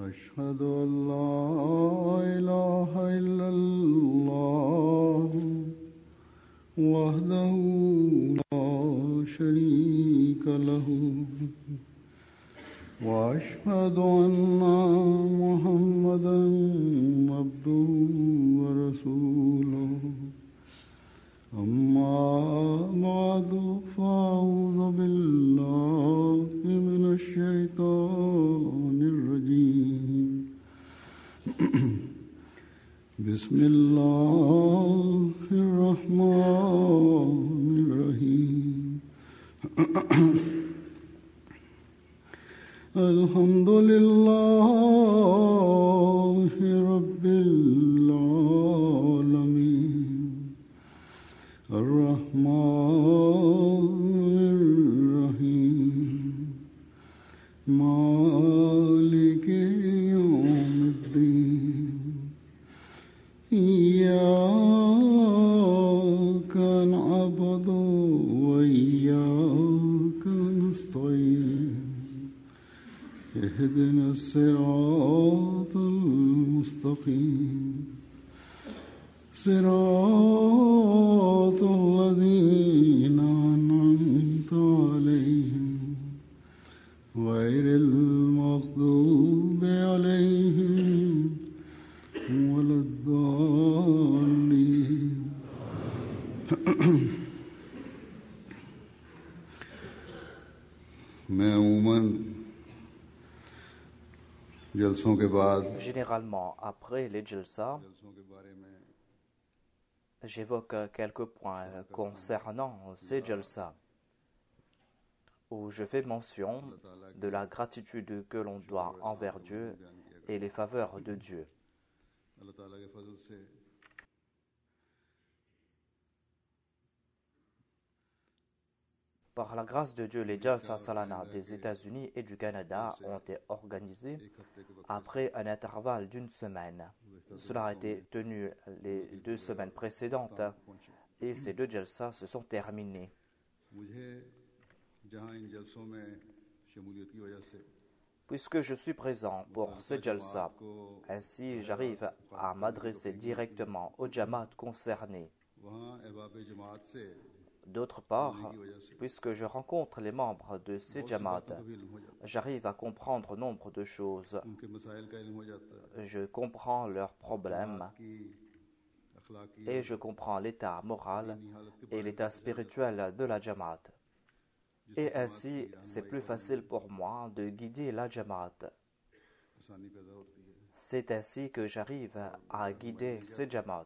أشهد أن لا إله إلا الله وحده لا شريك له وأشهد أن محمدا عبده ورسوله أما بعد فأعوذ بالله من الشيطان الرجيم بسم الله الرحمن الرحيم الحمد لله رب العالمين الرحمن الرحيم مالك يوم الدين إياك نعبد وإياك نستعين اهدنا الصراط المستقيم صراط الذين أنعمت عليهم غير المغضوب عليهم ولا الضالين मैं उमूमन जलसों के बाद Généralement, après les jalsa, j'évoque quelques points concernant ces jalsa, où je fais mention de la gratitude que l'on doit envers Dieu et les faveurs de Dieu. Par la grâce de Dieu, les Jalsa Salana des États-Unis et du Canada ont été organisés après un intervalle d'une semaine. Cela a été tenu les 2 semaines précédentes et ces 2 Jalsa se sont terminés. Puisque je suis présent pour ce Jalsa, ainsi j'arrive à m'adresser directement aux Jamaat concernés. D'autre part, puisque je rencontre les membres de ces Jamaat, j'arrive à comprendre nombre de choses. Je comprends leurs problèmes et je comprends l'état moral et l'état spirituel de la Jamaat. Et ainsi, c'est plus facile pour moi de guider la Jamaat. C'est ainsi que j'arrive à guider ces Jamaat.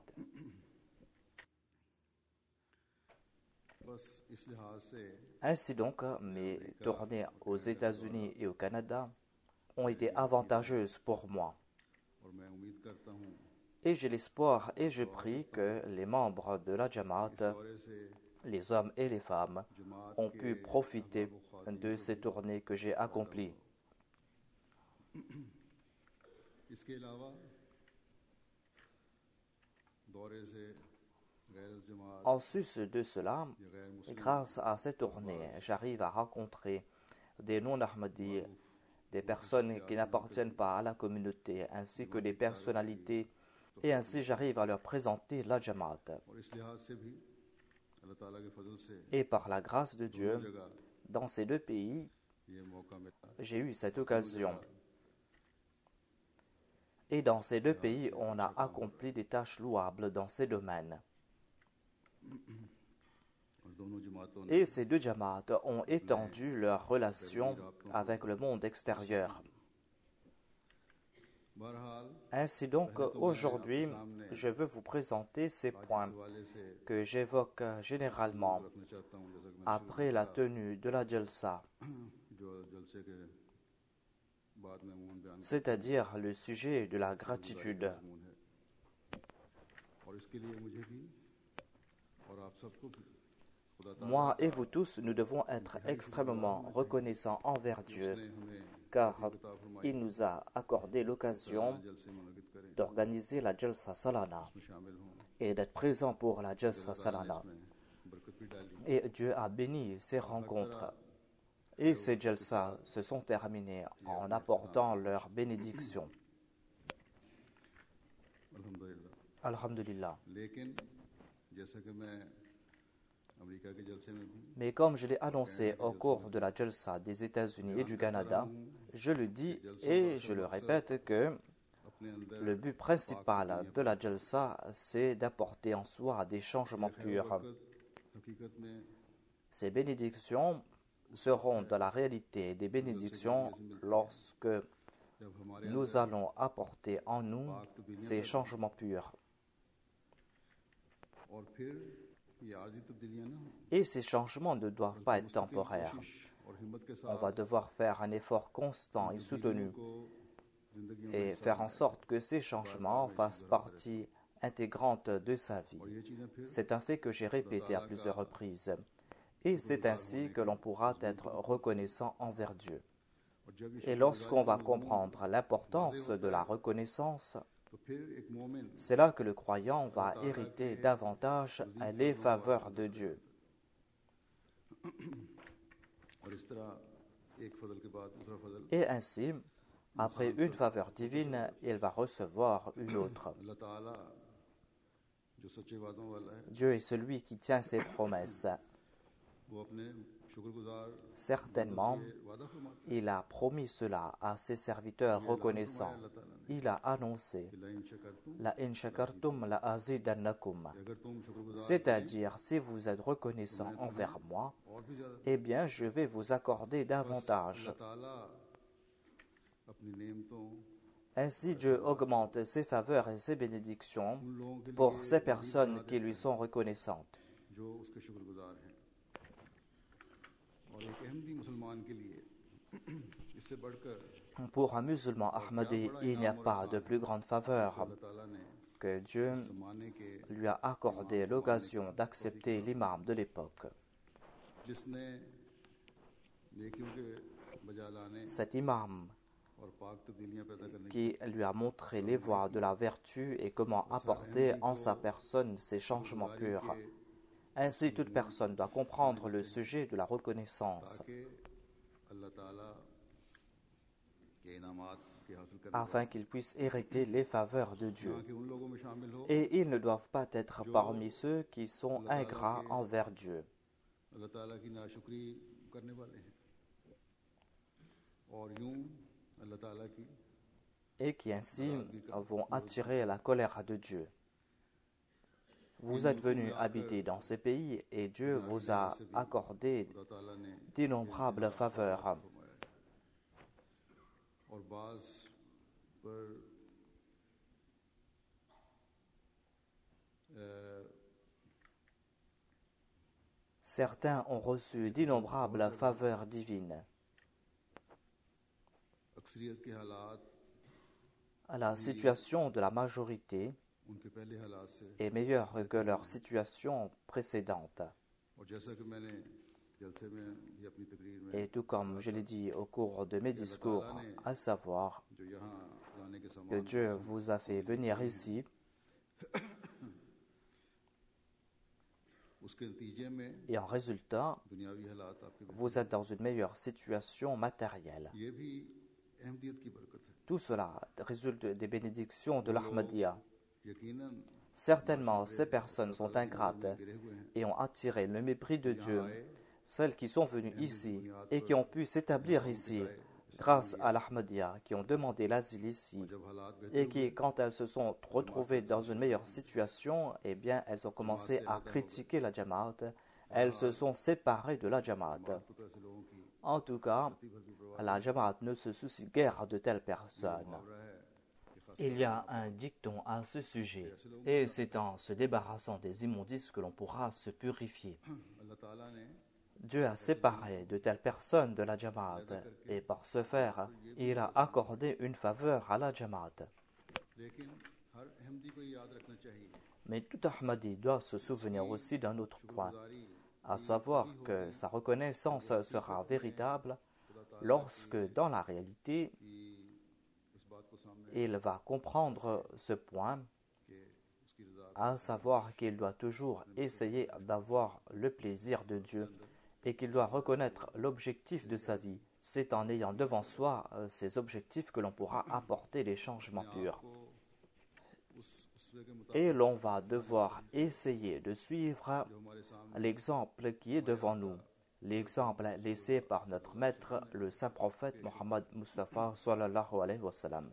Ainsi donc, mes tournées aux États-Unis et au Canada ont été avantageuses pour moi. Et j'ai l'espoir et je prie que les membres de la Jamaat, les hommes et les femmes, ont pu profiter de ces tournées que j'ai accomplies. En sus de cela, grâce à ces tournées, j'arrive à rencontrer des non-Ahmadis, des personnes qui n'appartiennent pas à la communauté, ainsi que des personnalités, et ainsi j'arrive à leur présenter la Jamaat. Et par la grâce de Dieu, dans ces 2 pays, j'ai eu cette occasion. Et dans ces 2 pays, on a accompli des tâches louables dans ces domaines. Et ces 2 Jamaat ont étendu leurs relations avec le monde extérieur. Ainsi donc, aujourd'hui, je veux vous présenter ces points que j'évoque généralement après la tenue de la Jalsa, c'est-à-dire le sujet de la gratitude. Moi et vous tous, nous devons être extrêmement reconnaissants envers Dieu, car il nous a accordé l'occasion d'organiser la Jalsa Salana et d'être présent pour la Jalsa Salana. Et Dieu a béni ces rencontres. Et ces jalsa se sont terminés en apportant leur bénédiction. अल्हम्दुलिल्लाह Alhamdulillah. लेकिन जैसा कि मैं अमेरिका के जलसे में भी Mais comme je l'ai annoncé au cours de la jalsa des États-Unis et du Canada, je le dis et je le répète que अपने अंदर le but principal de la jalsa, c'est d'apporter en soi des changements purs. हकीकत में Ces bénédictions seront dans la réalité des bénédictions lorsque जब हमारे nous allons apporter en nous ces changements purs. और फिर ये आर्जी तब्दीलियां ना Et ces changements ne doivent pas être temporaires. और हिम्मत के On साथ va devoir faire un effort constant et soutenu को जिंदगी में et faire en sorte que ces changements fassent partie intégrante de sa vie. और ये चीजें फिर C'est un fait que j'ai répété à plusieurs reprises. Et c'est ainsi que l'on pourra être reconnaissant envers Dieu. और जब ये Et lorsqu'on va comprendre l'importance de la reconnaissance, तो फिर एक मोमिन c'est là que le croyant va hériter davantage les faveurs de Dieu. और इस तरह एक फजल के बाद दूसरा फजल Et ainsi, après une faveur divine, il va recevoir une autre. अल्लाह ताला जो सच्चे वादों वाला है Dieu est celui qui tient ses promesses. वो अपने शुक्रगुजार Certainement, वादा फरमाता il a promis cela à ses serviteurs reconnaissants. Il a annoncé है लाइन शकरतुम La in shakartum la azidannakum. अगर तुम शुक्रगुजार C'est-à-dire, si vous êtes reconnaissant envers moi, और भी ज्यादा eh bien, je vais vous accorder davantage. अल्लाह ताला अपनी नेमतों Ainsi, Dieu augmente ses faveurs et ses bénédictions उन लोगों के pour लिए ces personnes qui lui sont reconnaissantes. जो उसके शुक्रगुजार हैं और एक अहमदी मुसलमान के लिए इससे बढ़कर Pour un musulman ahmadi, il n'y a pas de plus grande faveur अल्लाह ताला ने que Dieu जमाने के lui a accordé l'occasion d'accepter l'imam de l'époque. जिसने नेकियों के बजा लाने Cet imam और पाक तब्दीलियां पैदा करने qui lui a montré les voies de la vertu et comment apporter en sa personne ces changements purs. Ainsi, toute personne doit comprendre le sujet de la reconnaissance ताकि अल्लाह ताला के इनामात के हासिल करने afin qu'ils puissent hériter les faveurs de Dieu. कि उन लोगों में शामिल हो Et ils ne doivent pas être parmi ceux qui sont ingrats envers Dieu. अल्लाह ताला की नाशुक्री करने वाले हैं और यूं अल्लाह ताला की Et qui ainsi vont attirer la colère de Dieu. Vous êtes venus habiter dans ces pays et Dieu vous a accordé खुदा ताला ने d'innombrables faveurs. फरमाया और बाज पर Certains ont reçu d'innombrables faveurs divines. अक्सरियत के हालात La situation de la majorité उनके पहले हालात से est meilleure que leur situation précédente. और जैसा कि मैंने जलसे में भी अपनी तकरीर में Et tout comme je l'ai dit au cours de mes discours, à savoir जो यहाँ लाने के que समान Dieu vous a fait venir ici उसके नतीजे में et en résultat, दुनियावी हालात आपके vous êtes dans une meilleure situation matérielle. ये भी अहमदियत की बरकत है Tout cela résulte des bénédictions de l'Ahmadiyya. यकीनन Certainement, ces personnes sont ingrates गिरे हुए हैं et ont attiré le mépris de Dieu. Celles qui sont venues ici et qui ont pu s'établir ici grâce à l'Ahmadiyya, qui ont demandé l'asile ici जब हालात बेहतर et qui, quand elles se sont retrouvées dans une meilleure situation, eh bien, elles ont commencé à critiquer la Jamaat. Elles se sont séparées de la Jamaat. तो ऐसे लोगों की En tout cas, la Jamaat ne se soucie guère de telles personnes. मुहावरा है कि खास Il y a un dicton à ce sujet, et c'est en se débarrassant des immondices que l'on pourra se purifier. अल्लाह ताला ने Dieu a séparé de telles personnes de la Jamaat, et par ce faire, il a accordé une faveur à la Jamaat. लेकिन हर अहमदी को ये याद रखना चाहिए Mais tout Ahmadi doit se souvenir aussi d'un autre point, गुजारी à savoir que sa reconnaissance sera véritable lorsque, dans la réalité, की इस बात को सामने il va comprendre ce point, कि उसकी रजा à savoir qu'il doit toujours essayer d'avoir le plaisir de Dieu et qu'il doit reconnaître l'objectif de sa vie. C'est en ayant devant soi ces objectifs que l'on pourra apporter les changements purs. Et l'on va devoir essayer de suivre l'exemple qui est devant nous, l'exemple laissé par notre maître, le saint prophète Mohammed Mustafa sallallahu alayhi wa sallam.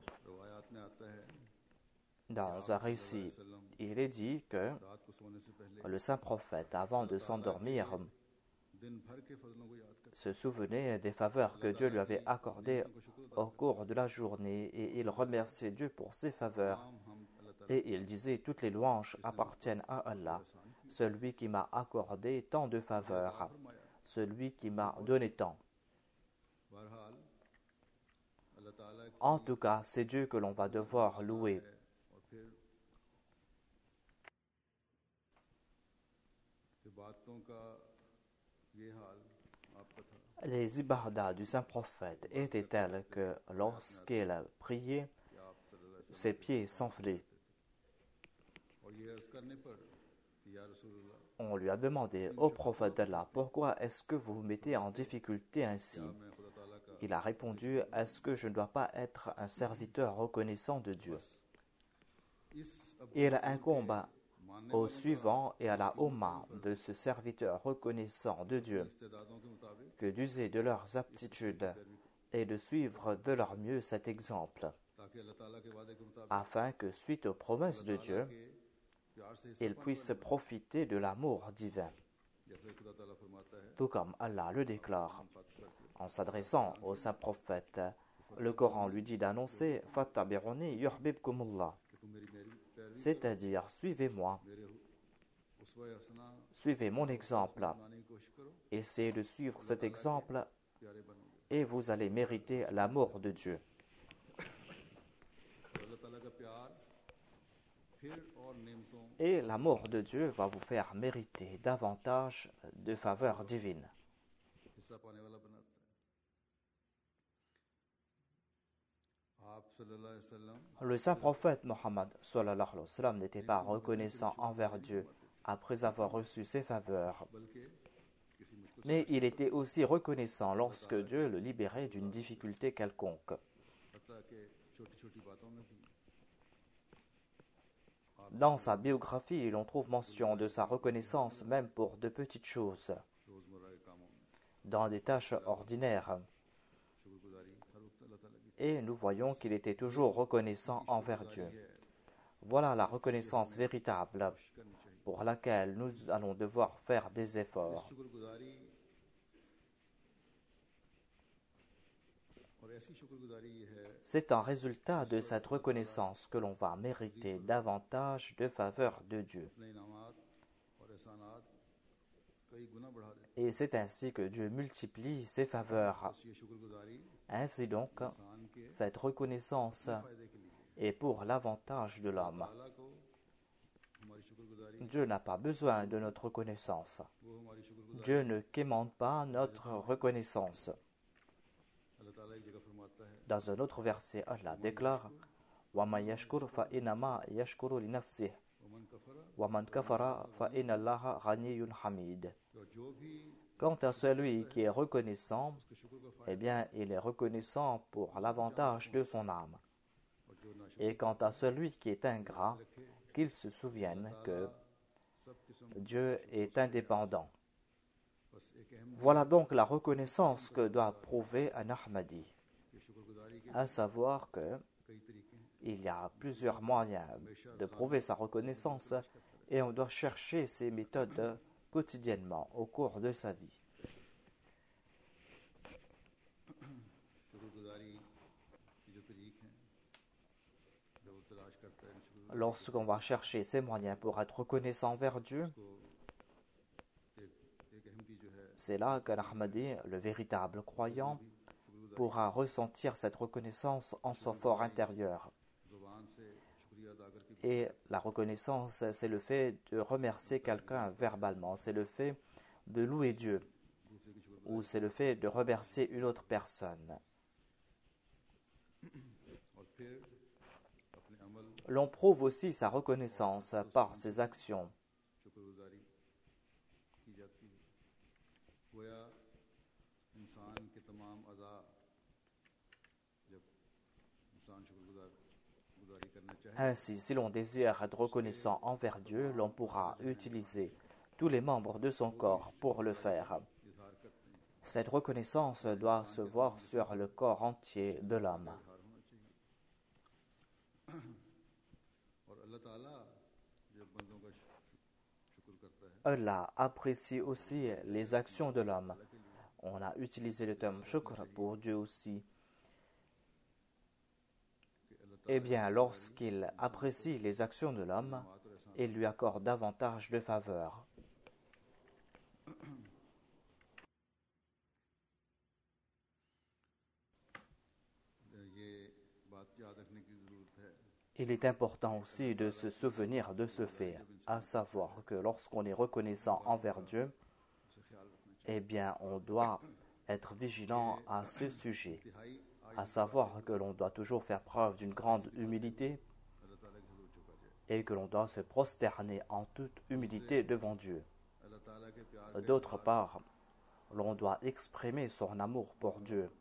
Dans un récit, il est dit que le saint prophète, avant de s'endormir, se souvenait des faveurs que Dieu lui avait accordées au cours de la journée et il remerciait Dieu pour ses faveurs. Et il disait, toutes les louanges appartiennent à Allah, celui qui m'a accordé tant de faveurs, celui qui m'a donné tant. En tout cas, c'est Dieu que l'on va devoir louer. Les ibadah du saint prophète étaient tels que lorsqu'il priait, ses pieds s'enflaient. On lui a demandé au prophète d'Allah, pourquoi est-ce que vous vous mettez en difficulté ainsi? Il a répondu, est-ce que je ne dois pas être un serviteur reconnaissant de Dieu? Il incombe au suivant et à la Ummah de ce serviteur reconnaissant de Dieu que d'user de leurs aptitudes et de suivre de leur mieux cet exemple, afin que, suite aux promesses de Dieu, ils puissent profiter de l'amour divin, tout comme Allah le déclare. En s'adressant au saint prophète, le Coran lui dit d'annoncer « Fattabiruni yuhbibkumullah », c'est-à-dire « Suivez-moi, suivez mon exemple, essayez de suivre cet exemple et vous allez mériter l'amour de Dieu. » Et l'amour de Dieu va vous faire mériter davantage de faveurs divines. Le saint prophète Mohammed sallallahu alayhi wa sallam n'était pas reconnaissant envers Dieu après avoir reçu ses faveurs, mais il était aussi reconnaissant lorsque Dieu le libérait d'une difficulté quelconque. Dans sa biographie, l'on trouve mention de sa reconnaissance même pour de petites choses, dans des tâches ordinaires. Et nous voyons qu'il était toujours reconnaissant envers Dieu. Voilà la reconnaissance véritable pour laquelle nous allons devoir faire des efforts. C'est un résultat de cette reconnaissance que l'on va mériter davantage de faveurs de Dieu. Et c'est ainsi que Dieu multiplie ses faveurs. Ainsi donc, cette reconnaissance est pour l'avantage de l'homme. Dieu n'a pas besoin de notre reconnaissance. Dieu ne quémande pas notre reconnaissance. Dans un autre verset, Allah déclare وَمَنْ يَشْكُرْ فَإِنَّمَا يَشْكُرُ لِنَفْسِهِ وَمَنْ كَفَرَ فَإِنَّ اللَّهَ غَنِيٌّ حَمِيدٌ. Quant à celui qui est reconnaissant, eh bien, il est reconnaissant pour l'avantage de son âme. Et quant à celui qui est ingrat, qu'il se souvienne que Dieu est indépendant. Voilà donc la reconnaissance que doit prouver un Ahmadi, à savoir que il y a plusieurs moyens de prouver sa reconnaissance et on doit chercher ces méthodes quotidiennement au cours de sa vie. Lorsqu'on va chercher ces moyens pour être reconnaissant envers Dieu, c'est là qu'un Ahmadi, le véritable croyant, pourra ressentir cette reconnaissance en son fort intérieur. Et la reconnaissance, c'est le fait de remercier quelqu'un verbalement, c'est le fait de louer Dieu, ou c'est le fait de remercier une autre personne. L'on prouve aussi sa reconnaissance par ses actions. Ainsi, si l'on désire être reconnaissant envers Dieu, l'on pourra utiliser tous les membres de son corps pour le faire. Cette reconnaissance doit se voir sur le corps entier de l'homme. Allah apprécie aussi les actions de l'homme. On a utilisé le terme shukr pour Dieu aussi. Eh bien, lorsqu'il apprécie les actions de l'homme, il lui accorde davantage de faveurs. Il est important aussi de se souvenir de ce fait, à savoir que lorsqu'on est reconnaissant envers Dieu, eh bien, on doit être vigilant à ce sujet, à savoir que l'on doit toujours faire preuve d'une grande humilité et que l'on doit se prosterner en toute humilité devant Dieu. D'autre part, l'on doit exprimer son amour pour Dieu.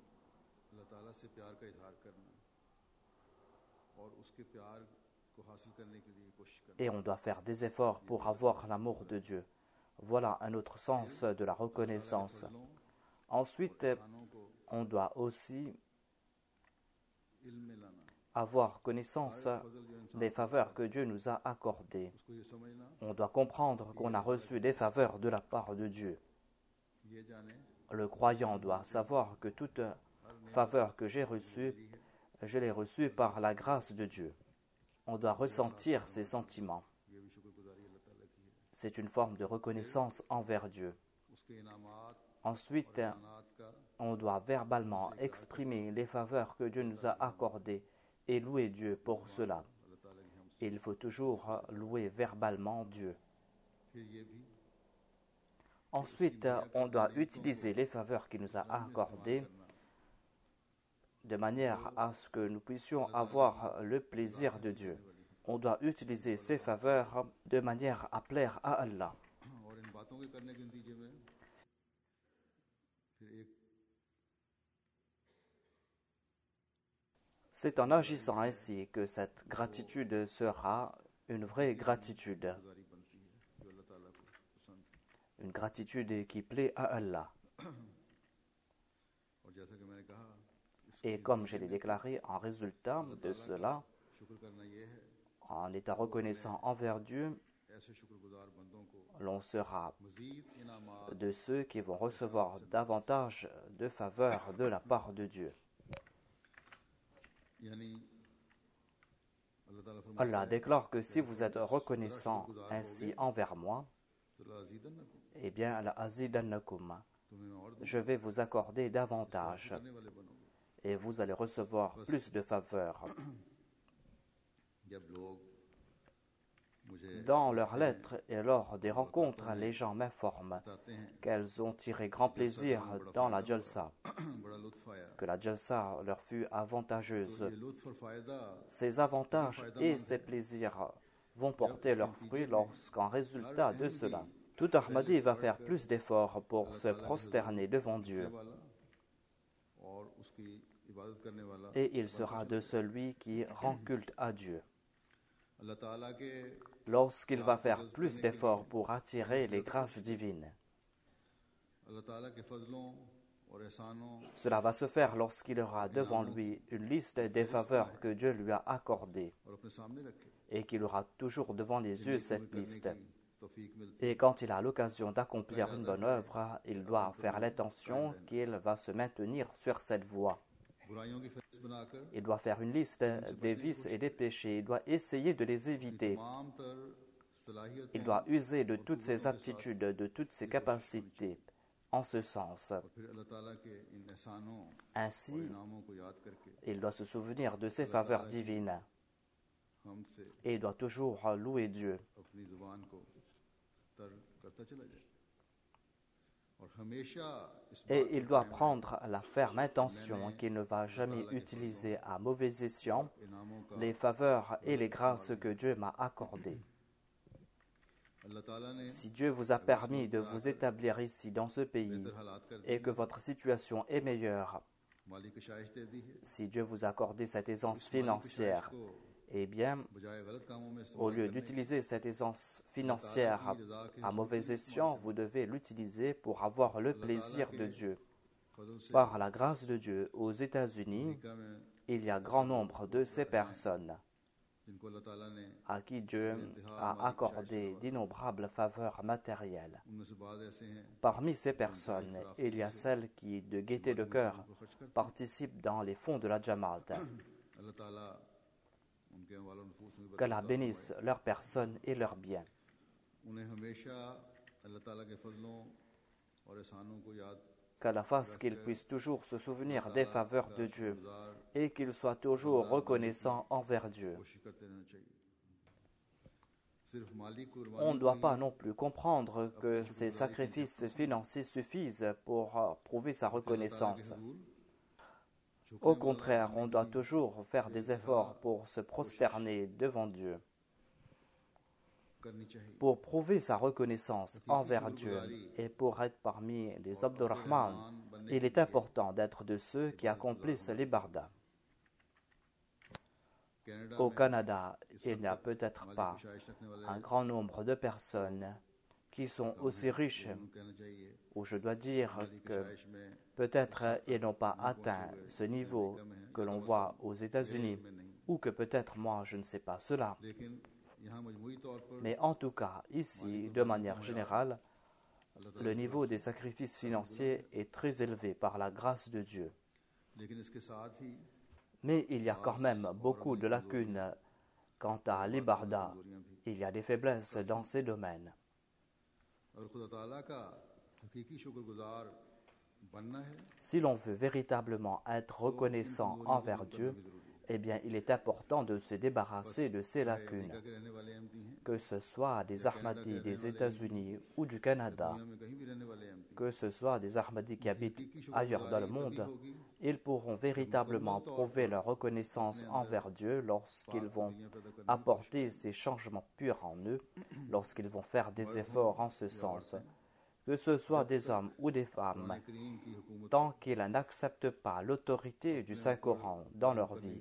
Et on doit faire des efforts pour avoir l'amour de Dieu. Voilà un autre sens de la reconnaissance. Ensuite, on doit aussi avoir connaissance des faveurs que Dieu nous a accordées. On doit comprendre qu'on a reçu des faveurs de la part de Dieu. Le croyant doit savoir que toute faveur que j'ai reçue, je l'ai reçue par la grâce de Dieu. On doit ressentir ces sentiments. C'est une forme de reconnaissance envers Dieu. Ensuite, on doit verbalement exprimer les faveurs que Dieu nous a accordées et louer Dieu pour cela. Il faut toujours louer verbalement Dieu. Ensuite, on doit utiliser les faveurs qu'il nous a accordées de manière à ce que nous puissions avoir le plaisir de Dieu. On doit utiliser ces faveurs de manière à plaire à Allah. C'est en agissant ainsi que cette gratitude sera une vraie gratitude. Une gratitude qui plaît à Allah. Et comme je l'ai déclaré, en résultat de cela, en étant reconnaissant envers Dieu, l'on sera de ceux qui vont recevoir davantage de faveurs de la part de Dieu. Allah déclare que si vous êtes reconnaissant ainsi envers moi, eh bien, la azidannakum, je vais vous accorder davantage et vous allez recevoir plus de faveurs. Dans leurs lettres et lors des rencontres, les gens m'informent qu'elles ont tiré grand plaisir dans la jalsa, que la jalsa leur fut avantageuse. Ces avantages et ces plaisirs vont porter leurs fruits lorsqu'en résultat de cela, tout Ahmadi va faire plus d'efforts pour se prosterner devant Dieu. Et il sera de celui qui rend culte à Dieu. Lorsqu'il va faire plus d'efforts pour attirer les grâces divines. Cela va se faire lorsqu'il aura devant lui une liste des faveurs que Dieu lui a accordées et qu'il aura toujours devant les yeux cette liste. Et quand il a l'occasion d'accomplir une bonne œuvre, il doit faire l'intention qu'il va se maintenir sur cette voie. Il doit faire une liste des vices et des péchés. Il doit essayer de les éviter. Il doit user de toutes ses aptitudes, de toutes ses capacités en ce sens. Ainsi, il doit se souvenir de ses faveurs divines. Et il doit toujours louer Dieu. Et il doit prendre la ferme intention qu'il ne va jamais utiliser à mauvais escient les faveurs et les grâces que Dieu m'a accordées. Si Dieu vous a permis de vous établir ici, dans ce pays, et que votre situation est meilleure, si Dieu vous a accordé cette aisance financière, eh bien, au lieu d'utiliser cette aisance financière à mauvais escient, vous devez l'utiliser pour avoir le plaisir de Dieu. Par la grâce de Dieu, aux États-Unis, il y a grand nombre de ces personnes à qui Dieu a accordé d'innombrables faveurs matérielles. Parmi ces personnes, il y a celles qui, de gaieté de cœur, participent dans les fonds de la Jamaat. Qu'Allah bénisse leur personne et leurs biens. Qu'Allah fasse qu'ils puissent toujours se souvenir des faveurs de Dieu et qu'ils soient toujours reconnaissants envers Dieu. On ne doit pas non plus comprendre que ces sacrifices financiers suffisent pour prouver sa reconnaissance. Au contraire, on doit toujours faire des efforts pour se prosterner devant Dieu. Pour prouver sa reconnaissance envers Dieu et pour être parmi les Abdurrahman, il est important d'être de ceux qui accomplissent l'ibarda. Au Canada, il n'y a peut-être pas un grand nombre de personnes qui sont aussi riches, ou je dois dire que peut-être ils n'ont pas atteint ce niveau que l'on voit aux États-Unis, ou que peut-être moi je ne sais pas cela. Mais en tout cas, ici, de manière générale, le niveau des sacrifices financiers est très élevé par la grâce de Dieu. Mais il y a quand même beaucoup de lacunes quant à l'ibarda. Il y a des faiblesses dans ces domaines. Si l'on veut véritablement être reconnaissant envers Dieu, eh bien, il est important de se débarrasser de ces lacunes. Que ce soit des Ahmadis des États-Unis ou du Canada, que ce soit des Ahmadis qui habitent ailleurs dans le monde, ils pourront véritablement prouver leur reconnaissance envers Dieu lorsqu'ils vont apporter ces changements purs en eux, lorsqu'ils vont faire des efforts en ce sens. Que ce soit des hommes ou des femmes, tant qu'ils n'acceptent pas l'autorité du Saint-Coran dans leur vie,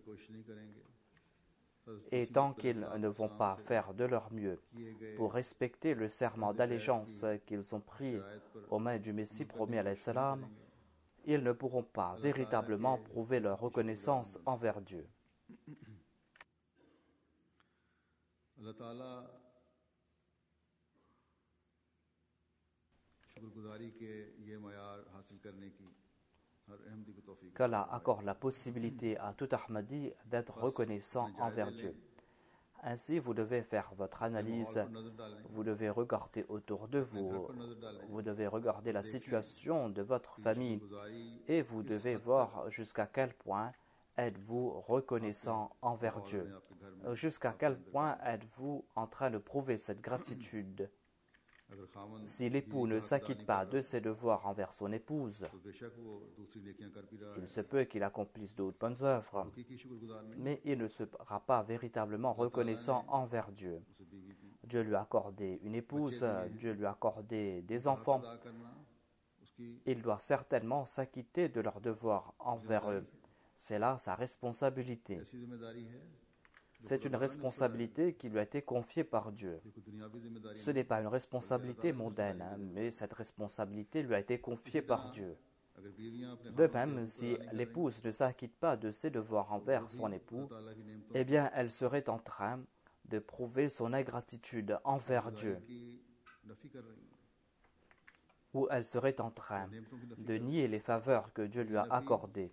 et tant qu'ils ne vont pas faire de leur mieux pour respecter le serment d'allégeance qu'ils ont pris aux mains du Messie promis alayhi salam, ils ne pourront pas véritablement prouver leur reconnaissance envers Dieu. Qu'Allah accorde la possibilité à tout Ahmadi d'être reconnaissant envers Dieu. Ainsi, vous devez faire votre analyse, vous devez regarder autour de vous, vous devez regarder la situation de votre famille et vous devez voir jusqu'à quel point êtes-vous reconnaissant envers Dieu. Jusqu'à quel point êtes-vous en train de prouver cette gratitude. Si l'époux ne s'acquitte pas de ses devoirs envers son épouse, il se peut qu'il accomplisse d'autres bonnes œuvres, mais il ne sera pas véritablement reconnaissant envers Dieu. Dieu lui a accordé une épouse, Dieu lui a accordé des enfants. Il doit certainement s'acquitter de leurs devoirs envers eux. C'est là sa responsabilité. C'est une responsabilité qui lui a été confiée par Dieu. Ce n'est pas une responsabilité mondaine, mais cette responsabilité lui a été confiée par Dieu. De même, si l'épouse ne s'acquitte pas de ses devoirs envers son époux, eh bien, elle serait en train de prouver son ingratitude envers Dieu. Ou elle serait en train de nier les faveurs que Dieu lui a accordées.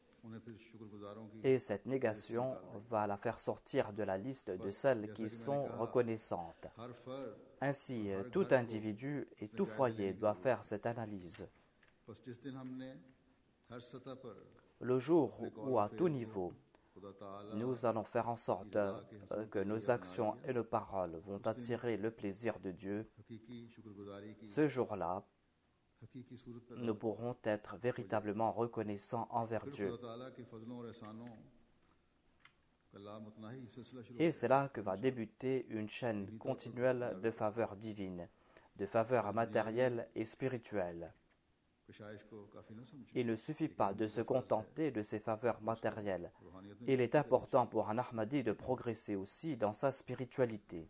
Et cette négation va la faire sortir de la liste de celles qui sont reconnaissantes. Ainsi, tout individu et tout foyer doit faire cette analyse. Le jour où, à tout niveau, nous allons faire en sorte que nos actions et nos paroles vont attirer le plaisir de Dieu, ce jour-là, nous pourrons être véritablement reconnaissants envers Dieu. Et c'est là que va débuter une chaîne continuelle de faveurs divines, de faveurs matérielles et spirituelles. Il ne suffit pas de se contenter de ces faveurs matérielles. Il est important pour un Ahmadi de progresser aussi dans sa spiritualité.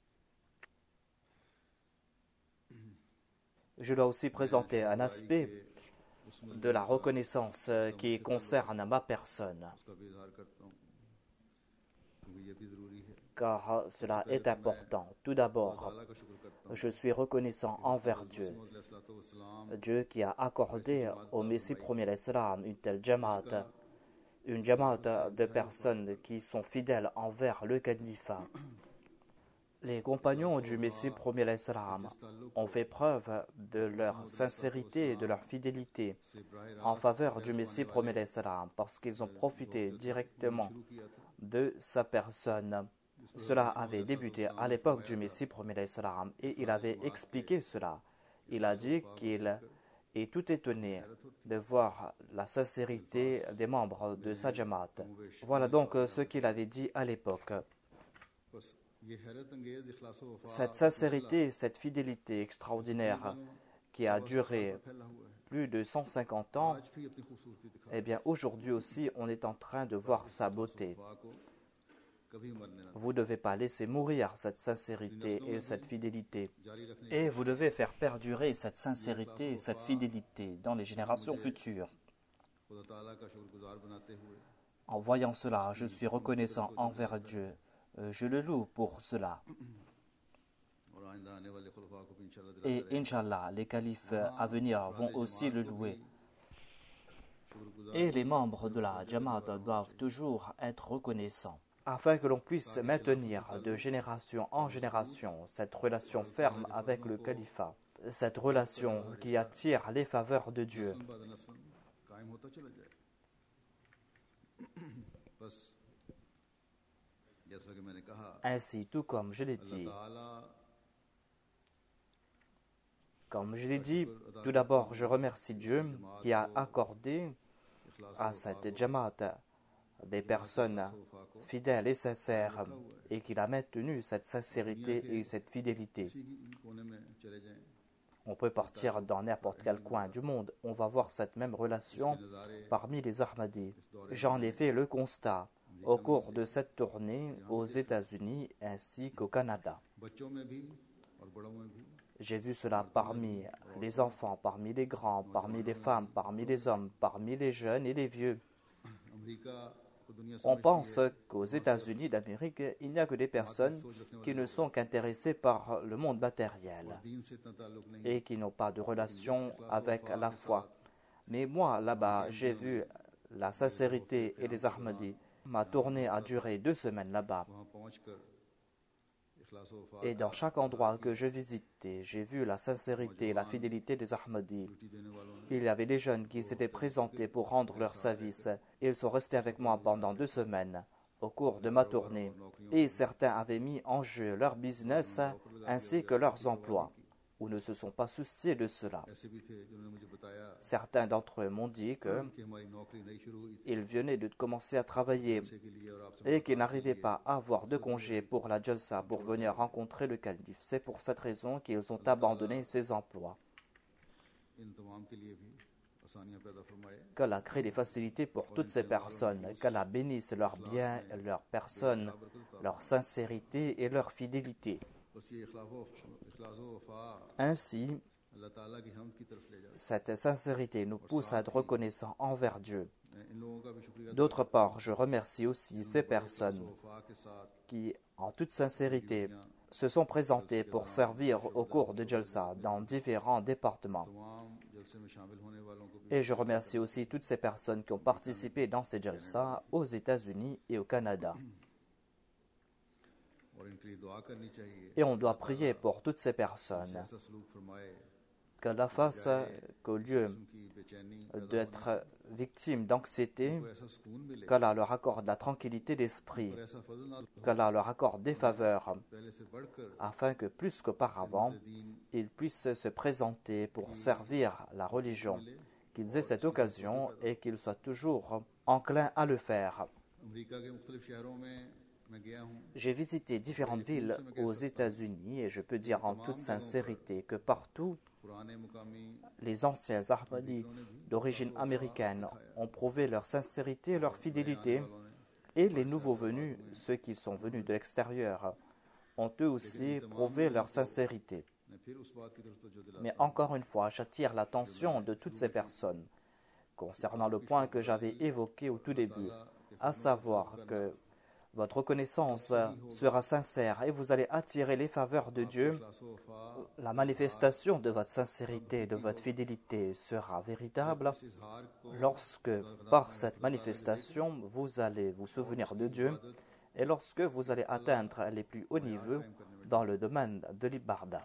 Je dois aussi présenter un aspect de la reconnaissance qui concerne ma personne, car cela est important. Tout d'abord, je suis reconnaissant envers Dieu. Dieu qui a accordé au Messie premier l'Islam une telle jamaat, une jamaat de personnes qui sont fidèles envers le califat. Les compagnons du Messie premier l'Islam ont fait preuve de leur sincérité et de leur fidélité en faveur du Messie premier l'Islam parce qu'ils ont profité directement de sa personne. Cela avait débuté à l'époque du Messie premier l'Islam et il avait expliqué cela. Il a dit qu'il est tout étonné de voir la sincérité des membres de sa jamaat. Voilà donc ce qu'il avait dit à l'époque. Cette sincérité, cette fidélité extraordinaire qui a duré plus de 150 ans, eh bien aujourd'hui aussi on est en train de voir sa beauté. Vous ne devez pas laisser mourir cette sincérité et cette fidélité. Et vous devez faire perdurer cette sincérité et cette fidélité dans les générations futures. En voyant cela, je suis reconnaissant envers Dieu. Je le loue pour cela. Et Inch'Allah, les califes à venir vont aussi le louer. Et les membres de la Jamaat doivent toujours être reconnaissants, afin que l'on puisse maintenir de génération en génération cette relation ferme avec le califat, cette relation qui attire les faveurs de Dieu. Ainsi, tout comme je l'ai dit, tout d'abord, je remercie Dieu qui a accordé à cette jamaat des personnes fidèles et sincères et qu'il a maintenu cette sincérité et cette fidélité. On peut partir dans n'importe quel coin du monde, on va voir cette même relation parmi les Ahmadis. J'en ai fait le constat au cours de cette tournée aux États-Unis ainsi qu'au Canada. J'ai vu cela parmi les enfants, parmi les grands, parmi les femmes, parmi les hommes, parmi les jeunes et les vieux. On pense qu'aux États-Unis d'Amérique, il n'y a que des personnes qui ne sont qu'intéressées par le monde matériel et qui n'ont pas de relation avec la foi. Mais moi, là-bas, j'ai vu la sincérité et les Ahmadis. Ma tournée a duré 2 semaines là-bas. Et dans chaque endroit que je visitais, j'ai vu la sincérité et la fidélité des Ahmadis. Il y avait des jeunes qui s'étaient présentés pour rendre leur service. Ils sont restés avec moi pendant 2 semaines au cours de ma tournée. Et certains avaient mis en jeu leur business ainsi que leurs emplois, ou ne se sont pas souciés de cela. Certains d'entre eux m'ont dit qu'ils venaient de commencer à travailler et qu'ils n'arrivaient pas à avoir de congé pour la Jalsa pour venir rencontrer le calife. C'est pour cette raison qu'ils ont abandonné ces emplois. Qu'Allah crée des facilités pour toutes ces personnes, qu'Allah bénisse leurs biens, leurs personnes, leur sincérité et leur fidélité. Ainsi, cette sincérité nous pousse à être reconnaissants envers Dieu. D'autre part, je remercie aussi ces personnes qui, en toute sincérité, se sont présentées pour servir au cours de Jalsa dans différents départements. Et je remercie aussi toutes ces personnes qui ont participé dans ces Jalsa aux États-Unis et au Canada. Et on doit prier pour toutes ces personnes, qu'Allah fasse qu'au lieu d'être victimes d'anxiété, qu'Allah leur accorde la tranquillité d'esprit, qu'Allah leur accorde des faveurs, afin que plus qu'auparavant, ils puissent se présenter pour servir la religion, qu'ils aient cette occasion et qu'ils soient toujours enclins à le faire. J'ai visité différentes villes aux États-Unis et je peux dire en toute sincérité que partout, les anciens Ahmadis d'origine américaine ont prouvé leur sincérité et leur fidélité, et les nouveaux venus, ceux qui sont venus de l'extérieur, ont eux aussi prouvé leur sincérité. Mais encore une fois, j'attire l'attention de toutes ces personnes concernant le point que j'avais évoqué au tout début, à savoir que votre reconnaissance sera sincère et vous allez attirer les faveurs de Dieu. La manifestation de votre sincérité et de votre fidélité sera véritable lorsque, par cette manifestation, vous allez vous souvenir de Dieu et lorsque vous allez atteindre les plus hauts niveaux dans le domaine de l'ibarda.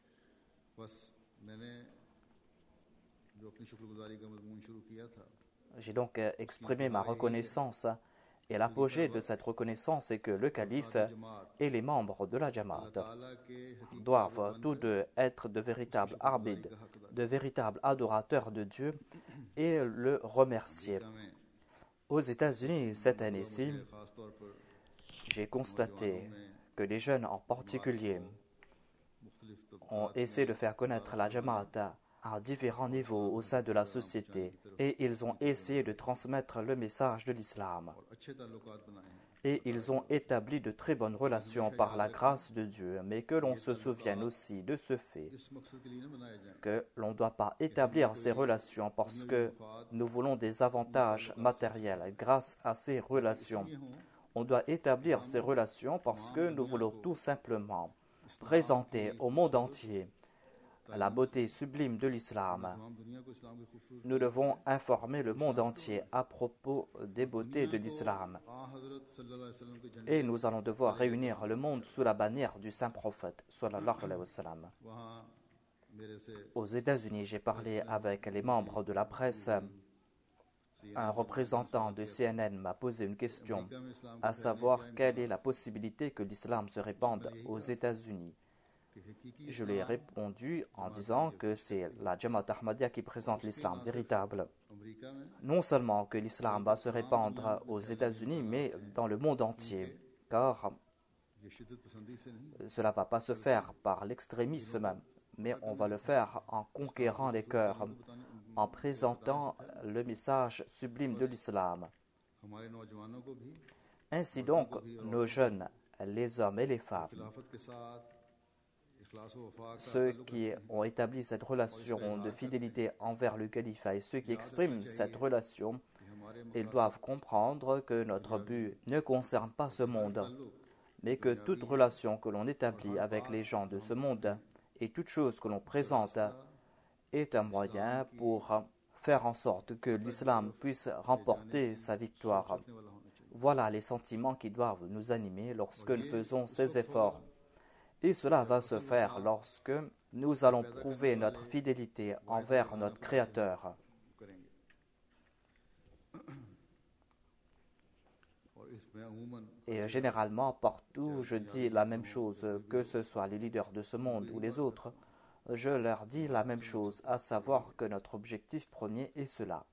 J'ai donc exprimé ma reconnaissance et l'apogée de cette reconnaissance est que le calife et les membres de la Jamaat doivent tous deux être de véritables arbides, de véritables adorateurs de Dieu et le remercier. Aux États-Unis, cette année-ci, j'ai constaté que les jeunes en particulier ont essayé de faire connaître la Jamaat à différents niveaux au sein de la société et ils ont essayé de transmettre le message de l'islam. Et ils ont établi de très bonnes relations par la grâce de Dieu, mais que l'on se souvienne aussi de ce fait que l'on ne doit pas établir ces relations parce que nous voulons des avantages matériels grâce à ces relations. On doit établir ces relations parce que nous voulons tout simplement présenter au monde entier la beauté sublime de l'islam. Nous devons informer le monde entier à propos des beautés de l'islam. Et nous allons devoir réunir le monde sous la bannière du saint prophète, sallallahu alayhi wa sallam. Aux États-Unis, j'ai parlé avec les membres de la presse. Un représentant de CNN m'a posé une question, à savoir quelle est la possibilité que l'islam se répande aux États-Unis. Je lui ai répondu en disant que c'est la Jamaat Ahmadiyya qui présente l'islam véritable. Non seulement que l'islam va se répandre aux États-Unis, mais dans le monde entier, car cela ne va pas se faire par l'extrémisme, mais on va le faire en conquérant les cœurs, en présentant le message sublime de l'islam. Ainsi donc, nos jeunes, les hommes et les femmes, ceux qui ont établi cette relation de fidélité envers le califat et ceux qui expriment cette relation, ils doivent comprendre que notre but ne concerne pas ce monde, mais que toute relation que l'on établit avec les gens de ce monde et toute chose que l'on présente est un moyen pour faire en sorte que l'islam puisse remporter sa victoire. Voilà les sentiments qui doivent nous animer lorsque nous faisons ces efforts. Et cela va se faire lorsque nous allons prouver notre fidélité envers notre Créateur. Et généralement, partout, je dis la même chose, que ce soit les leaders de ce monde ou les autres, je leur dis la même chose, à savoir que notre objectif premier est cela.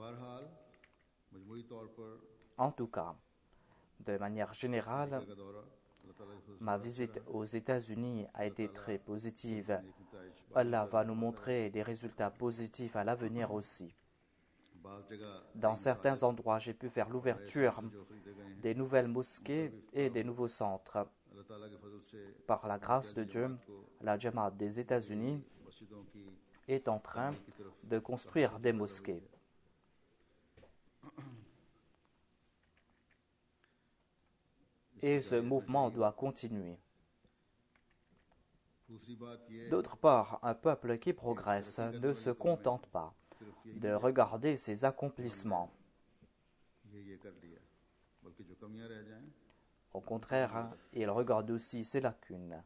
En tout cas, de manière générale, ma visite aux États-Unis a été très positive. Allah va nous montrer des résultats positifs à l'avenir aussi. Dans certains endroits, j'ai pu faire l'ouverture des nouvelles mosquées et des nouveaux centres. Par la grâce de Dieu, la Jamaat des États-Unis est en train de construire des mosquées. Et ce mouvement doit continuer. D'autre part, un peuple qui progresse ne se contente pas de regarder ses accomplissements. Au contraire, il regarde aussi ses lacunes.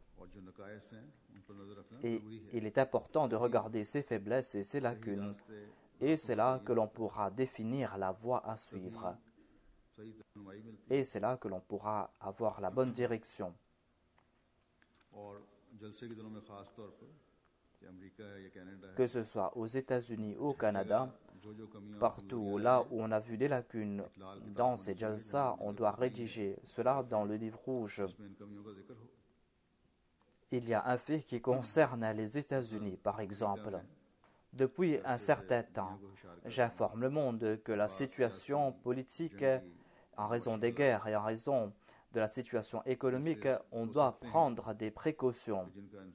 Et il est important de regarder ses faiblesses et ses lacunes. Et c'est là que l'on pourra définir la voie à suivre. Et c'est là que l'on pourra avoir la bonne direction. que ce soit aux États-Unis ou au Canada, partout là où on a vu des lacunes dans ces jalsa, on doit rédiger cela dans le livre rouge. Il y a un fait qui concerne les États-Unis, par exemple. Depuis un certain temps, j'informe le monde que la situation politique, en raison des guerres et en raison de la situation économique, on doit prendre des précautions.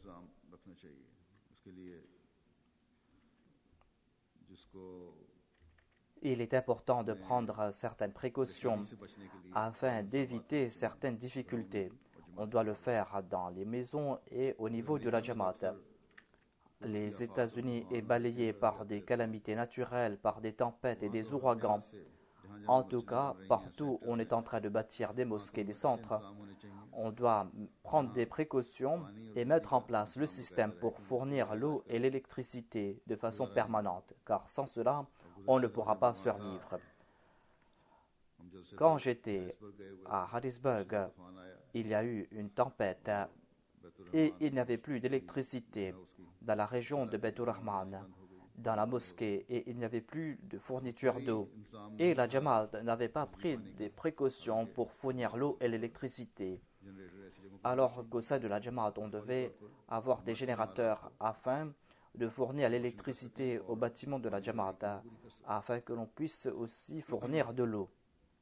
Il est important de prendre certaines précautions afin d'éviter certaines difficultés. On doit le faire dans les maisons et au niveau de la Jamaat. Les États-Unis est balayé par des calamités naturelles, par des tempêtes et des ouragans. En tout cas, partout où on est en train de bâtir des mosquées, des centres, on doit prendre des précautions et mettre en place le système pour fournir l'eau et l'électricité de façon permanente, car sans cela, on ne pourra pas survivre. Quand j'étais à Harrisburg, il y a eu une tempête et il n'y avait plus d'électricité dans la région de Beitur Rahman, dans la mosquée, et il n'y avait plus de fourniture d'eau. Et la Jamaat n'avait pas pris des précautions pour fournir l'eau et l'électricité. Alors qu'au sein de la Jamaat, on devait avoir des générateurs afin de fournir l'électricité au bâtiment de la Jamaat, afin que l'on puisse aussi fournir de l'eau.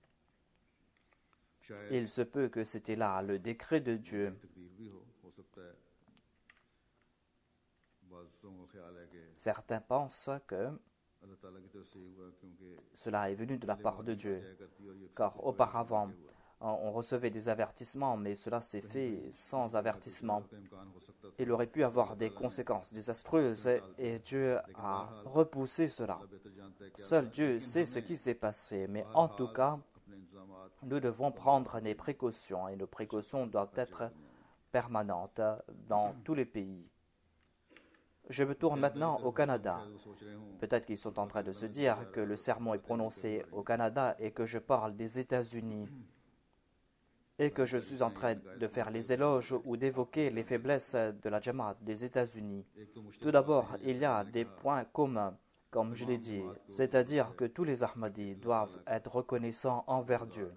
Il se peut que c'était là le décret de Dieu. Certains pensent que cela est venu de la part de Dieu, car auparavant, on recevait des avertissements, mais cela s'est fait sans avertissement. Il aurait pu avoir des conséquences désastreuses et Dieu a repoussé cela. Seul Dieu sait ce qui s'est passé, mais en tout cas, nous devons prendre des précautions et nos précautions doivent être permanentes dans tous les pays. Je me tourne maintenant au Canada. Peut-être qu'ils sont en train de se dire que le sermon est prononcé au Canada et que je parle des États-Unis et que je suis en train de faire les éloges ou d'évoquer les faiblesses de la Jamaat des États-Unis. Tout d'abord, il y a des points communs, comme je l'ai dit, c'est-à-dire que tous les Ahmadis doivent être reconnaissants envers Dieu.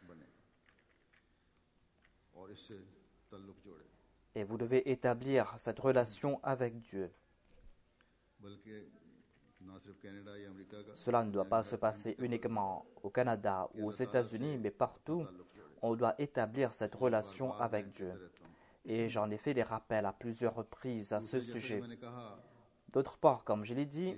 Et vous devez établir cette relation avec Dieu. Cela ne doit pas se passer uniquement au Canada ou aux États-Unis, mais partout, on doit établir cette relation avec Dieu. Et j'en ai fait des rappels à plusieurs reprises à ce sujet. D'autre part, comme je l'ai dit,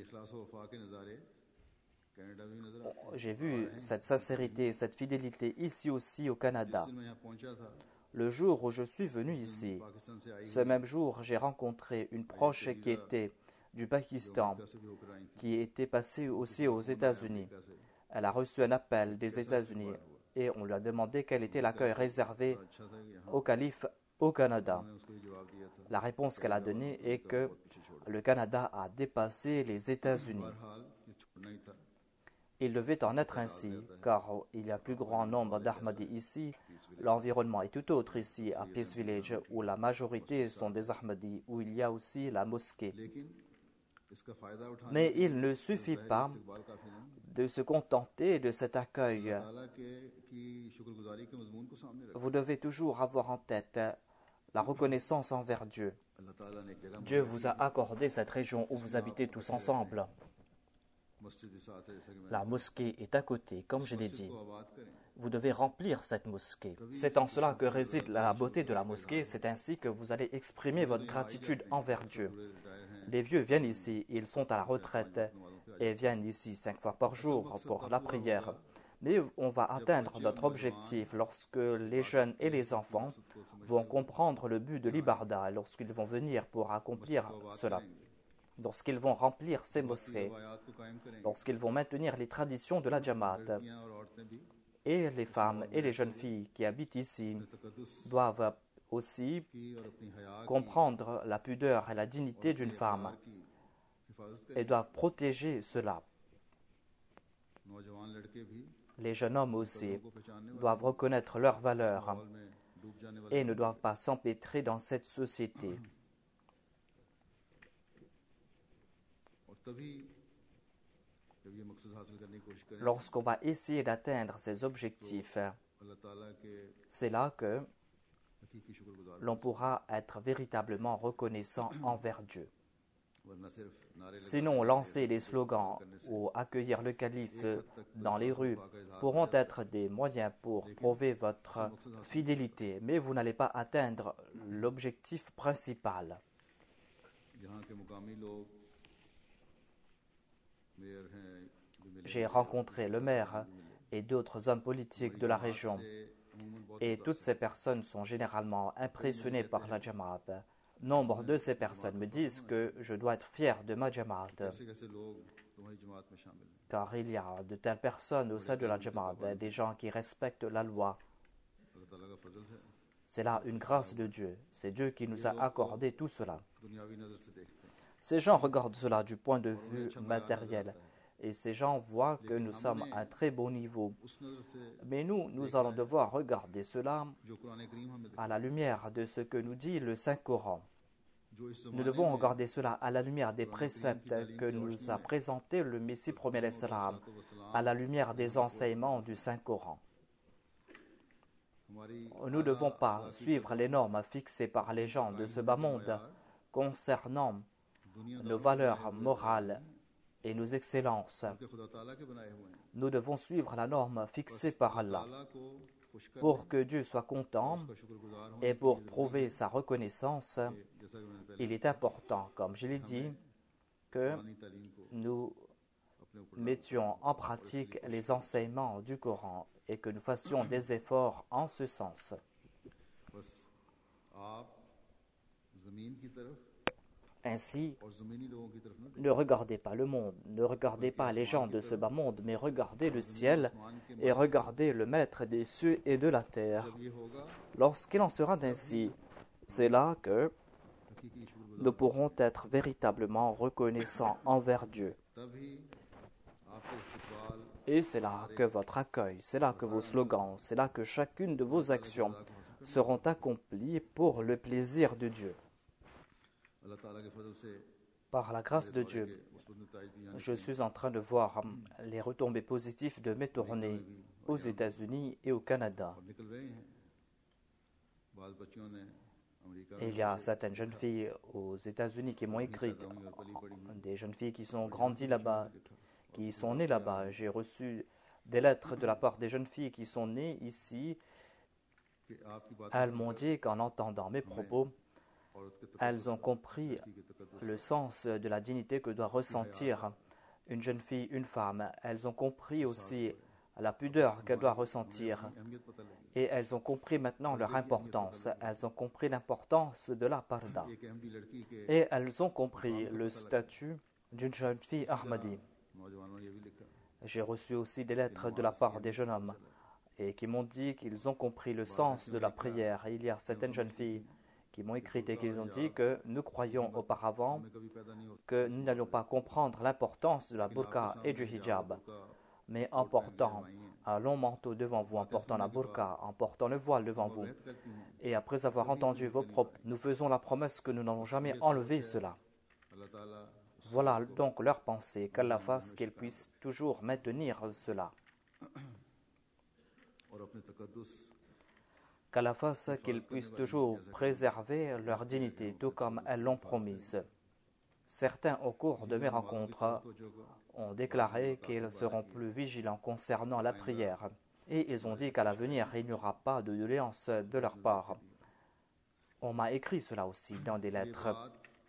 j'ai vu cette sincérité, cette fidélité ici aussi au Canada. Le jour où je suis venu ici, ce même jour, j'ai rencontré une proche qui était du Pakistan, qui était passée aussi aux États-Unis. Elle a reçu un appel des États-Unis et on lui a demandé quel était l'accueil réservé au calife au Canada. La réponse qu'elle a donnée est que le Canada a dépassé les États-Unis. Il devait en être ainsi, car il y a un plus grand nombre d'Ahmadis ici. L'environnement est tout autre ici, à Peace Village, où la majorité sont des Ahmadis, où il y a aussi la mosquée. Mais il ne suffit pas de se contenter de cet accueil. Vous devez toujours avoir en tête la reconnaissance envers Dieu. Dieu vous a accordé cette région où vous habitez tous ensemble. La mosquée est à côté, comme je l'ai dit. Vous devez remplir cette mosquée. C'est en cela que réside la beauté de la mosquée. C'est ainsi que vous allez exprimer votre gratitude envers Dieu. Les vieux viennent ici, ils sont à la retraite et viennent ici 5 fois par jour pour la prière. Mais on va atteindre notre objectif lorsque les jeunes et les enfants vont comprendre le but de l'Ibarda, lorsqu'ils vont venir pour accomplir cela. Lorsqu'ils vont remplir ces mosquées, lorsqu'ils vont maintenir les traditions de la Jamaat, et les femmes et les jeunes filles qui habitent ici doivent aussi comprendre la pudeur et la dignité d'une femme et doivent protéger cela. Les jeunes hommes aussi doivent reconnaître leurs valeurs et ne doivent pas s'empêtrer dans cette société. Lorsqu'on va essayer d'atteindre ces objectifs, c'est là que l'on pourra être véritablement reconnaissant envers Dieu. Sinon, lancer des slogans ou accueillir le calife dans les rues pourront être des moyens pour prouver votre fidélité, mais vous n'allez pas atteindre l'objectif principal. J'ai rencontré le maire et d'autres hommes politiques de la région, et toutes ces personnes sont généralement impressionnées par la Jamaat. Nombre de ces personnes me disent que je dois être fier de ma Jamaat, car il y a de telles personnes au sein de la Jamaat, des gens qui respectent la loi. C'est là une grâce de Dieu. C'est Dieu qui nous a accordé tout cela. Ces gens regardent cela du point de vue matériel. Et ces gens voient que nous sommes à un très bon niveau. Mais nous allons devoir regarder cela à la lumière de ce que nous dit le Saint-Coran. Nous devons regarder cela à la lumière des préceptes que nous a présentés le Messie premier salam, à la lumière des enseignements du Saint-Coran. Nous ne devons pas suivre les normes fixées par les gens de ce bas monde concernant nos valeurs morales et nos excellences. Nous devons suivre la norme fixée par Allah pour que Dieu soit content et pour prouver sa reconnaissance. Il est important, comme je l'ai dit, que nous mettions en pratique les enseignements du Coran et que nous fassions des efforts en ce sens. Ainsi, ne regardez pas le monde, ne regardez pas les gens de ce bas monde, mais regardez le ciel et regardez le Maître des cieux et de la terre. Lorsqu'il en sera ainsi, c'est là que nous pourrons être véritablement reconnaissants envers Dieu. Et c'est là que votre accueil, c'est là que vos slogans, c'est là que chacune de vos actions seront accomplies pour le plaisir de Dieu. Par la grâce de Dieu, je suis en train de voir les retombées positives de mes tournées aux États-Unis et au Canada. Et il y a certaines jeunes filles aux États-Unis qui m'ont écrit, des jeunes filles qui sont grandies là-bas, qui sont nées là-bas. J'ai reçu des lettres de la part des jeunes filles qui sont nées ici. Elles m'ont dit qu'en entendant mes propos, elles ont compris le sens de la dignité que doit ressentir une jeune fille, une femme. Elles ont compris aussi la pudeur qu'elle doit ressentir. Et elles ont compris maintenant leur importance. Elles ont compris l'importance de la parda. Et elles ont compris le statut d'une jeune fille Ahmadi. J'ai reçu aussi des lettres de la part des jeunes hommes et qui m'ont dit qu'ils ont compris le sens de la prière. Et il y a certaines jeunes filles qui m'ont écrit et qui ont dit que nous croyions auparavant que nous n'allions pas comprendre l'importance de la burqa et du hijab. Mais en portant un long manteau devant vous, en portant la burqa, en portant le voile devant vous, et après avoir entendu vos propos, nous faisons la promesse que nous n'allons jamais enlever cela. Voilà donc leur pensée, qu'Allah fasse qu'ils puissent toujours maintenir cela. Qu'Allah fasse qu'ils puissent toujours préserver leur dignité, tout comme elles l'ont promise. Certains, au cours de mes rencontres, ont déclaré qu'ils seront plus vigilants concernant la prière. Et ils ont dit qu'à l'avenir, il n'y aura pas de doléance de leur part. On m'a écrit cela aussi dans des lettres.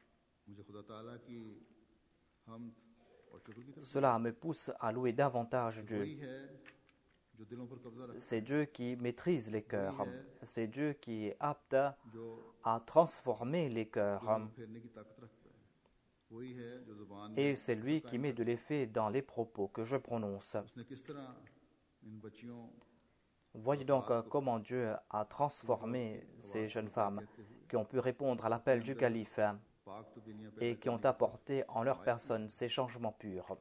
Cela me pousse à louer davantage Dieu. C'est Dieu qui maîtrise les cœurs. C'est Dieu qui est apte à transformer les cœurs. Et c'est lui qui met de l'effet dans les propos que je prononce. Voyez donc comment Dieu a transformé ces jeunes femmes qui ont pu répondre à l'appel du calife et qui ont apporté en leur personne ces changements purs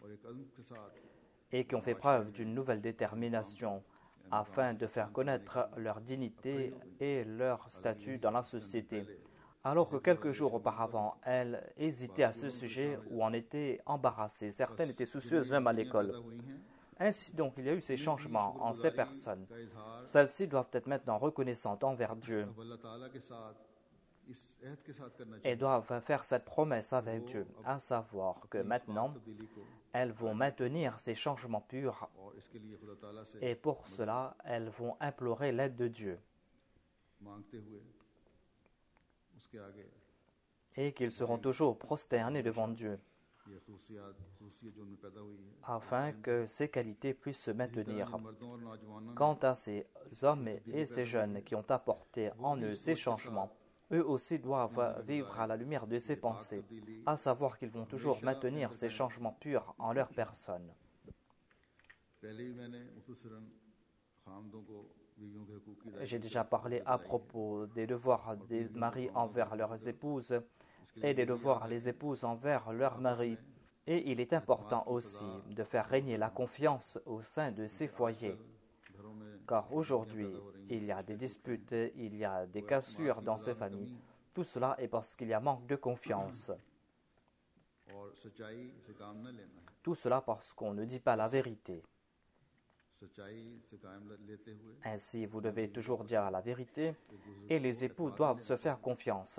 et qui ont fait preuve d'une nouvelle détermination afin de faire connaître leur dignité et leur statut dans la société, alors que quelques jours auparavant, elles hésitaient à ce sujet ou en étaient embarrassées. Certaines étaient soucieuses même à l'école. Ainsi donc, il y a eu ces changements en ces personnes. Celles-ci doivent être maintenant reconnaissantes envers Dieu et doivent faire cette promesse avec Dieu, à savoir que maintenant, elles vont maintenir ces changements purs et pour cela, elles vont implorer l'aide de Dieu et qu'ils seront toujours prosternés devant Dieu afin que ces qualités puissent se maintenir. Quant à ces hommes et ces jeunes qui ont apporté en eux ces changements, eux aussi doivent vivre à la lumière de ces pensées, à savoir qu'ils vont toujours maintenir ces changements purs en leur personne. J'ai déjà parlé à propos des devoirs des maris envers leurs épouses et des devoirs des épouses envers leurs maris. Et il est important aussi de faire régner la confiance au sein de ces foyers. Car aujourd'hui, il y a des disputes, il y a des cassures dans ces familles. Tout cela est parce qu'il y a manque de confiance. Tout cela parce qu'on ne dit pas la vérité. Ainsi, vous devez toujours dire la vérité et les époux doivent se faire confiance.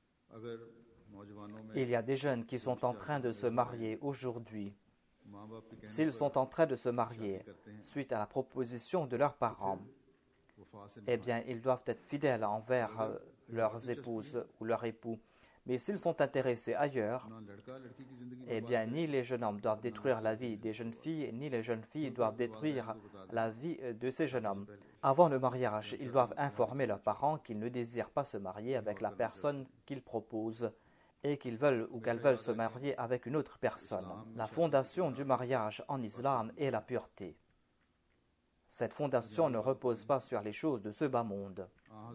Il y a des jeunes qui sont en train de se marier aujourd'hui. S'ils sont en train de se marier suite à la proposition de leurs parents, eh bien, ils doivent être fidèles envers leurs épouses ou leurs époux. Mais s'ils sont intéressés ailleurs, eh bien, ni les jeunes hommes doivent détruire la vie des jeunes filles, ni les jeunes filles doivent détruire la vie de ces jeunes hommes. Avant le mariage, ils doivent informer leurs parents qu'ils ne désirent pas se marier avec la personne qu'ils proposent et qu'ils veulent ou qu'elles veulent se marier avec une autre personne. La fondation du mariage en islam est la pureté. Cette fondation ne repose pas sur les choses de ce bas monde.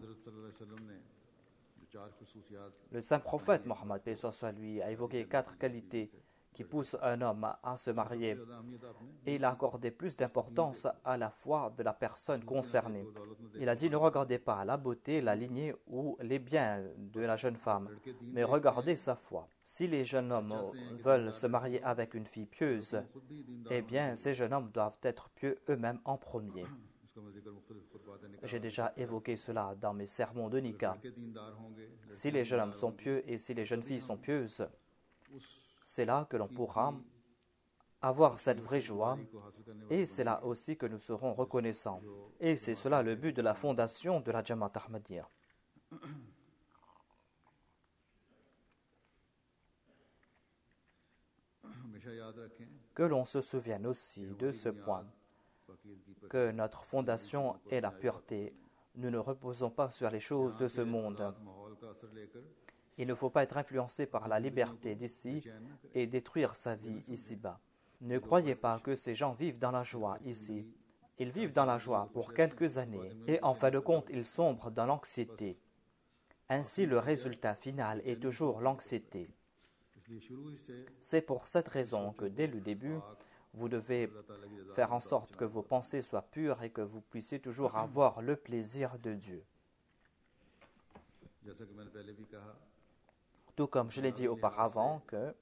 Le saint prophète Mohammed, paix soit lui, a évoqué 4 qualités qui poussent un homme à se marier et il a accordé plus d'importance à la foi de la personne concernée. Il a dit: ne regardez pas la beauté, la lignée ou les biens de la jeune femme, mais regardez sa foi. Si les jeunes hommes veulent se marier avec une fille pieuse, eh bien ces jeunes hommes doivent être pieux eux-mêmes en premier. J'ai déjà évoqué cela dans mes sermons de Nika. Si les jeunes hommes sont pieux et si les jeunes filles sont pieuses, c'est là que l'on pourra avoir cette vraie joie et c'est là aussi que nous serons reconnaissants. Et c'est cela le but de la fondation de la Jamaat Ahmadiyya. Que l'on se souvienne aussi de ce point, que notre fondation est la pureté. Nous ne reposons pas sur les choses de ce monde. Il ne faut pas être influencé par la liberté d'ici et détruire sa vie ici-bas. Ne croyez pas que ces gens vivent dans la joie ici. Ils vivent dans la joie pour quelques années et en fin de compte, ils sombrent dans l'anxiété. Ainsi, le résultat final est toujours l'anxiété. C'est pour cette raison que dès le début, vous devez faire en sorte que vos pensées soient pures et que vous puissiez toujours avoir le plaisir de Dieu. Tout comme je l'ai dit auparavant que,